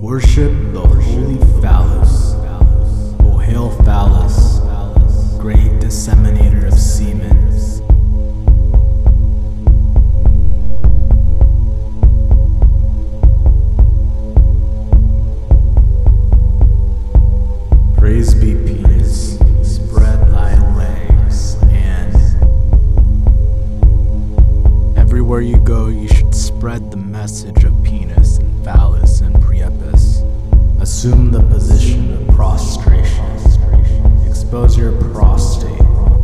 Worship the holy phallus. O hail phallus, great disseminator of semen. Praise be penis, spread thy legs, and everywhere you go you should spread the message of penis and phallus and preepus. Assume the position of prostration. Expose your prostate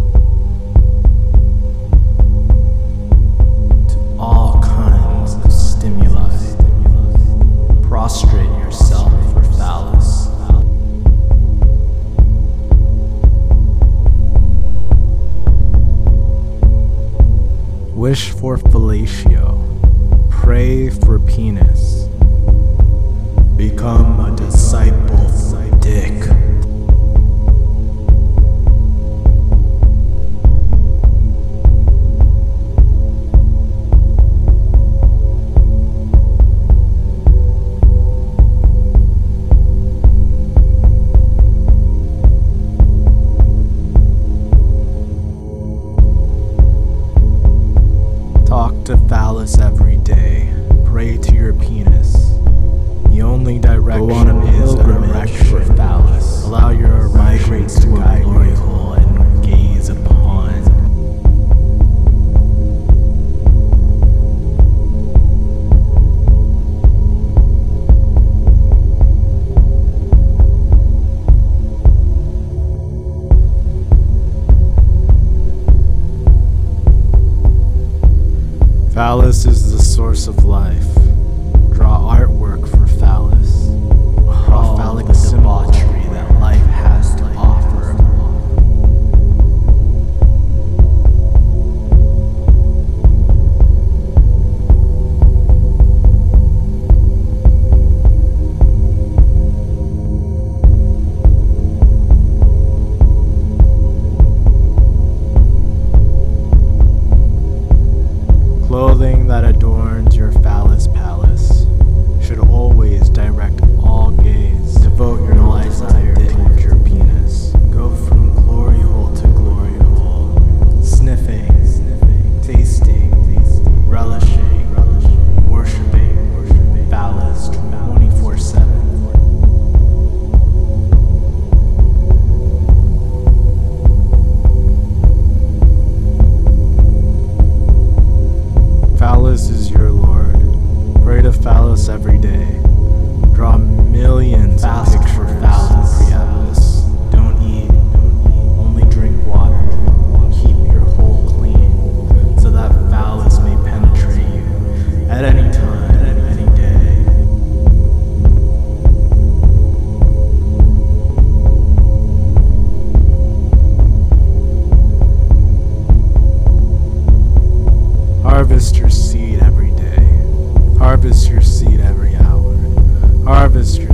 to all kinds of stimuli. Prostrate yourself for phallus. Wish for fellatio. Pray for penis. Become a disciple for dick. Talk to phallus every day. Pray to your penis. The only direction Go on a pilgrimage for phallus. Allow your migrates to a glory hole and gaze upon. Phallus is the source of life. Draw artwork for phallus. Draw phallic debauchery that life has to offer. Clothing that adorns your phallus palace should always direct all gaze. Devote your life towards your penis. Go from glory hole to glory hole, sniffing, tasting, relishing, worshiping phallus 24/7. Phallus is your Lord. Pray to phallus every day. Draw millions of pictures for phallus preepus. Don't eat, only drink water. Keep your hole clean so that phallus may penetrate you at any time, any day. Harvest your seed every day. Harvest your seed every hour. Harvest your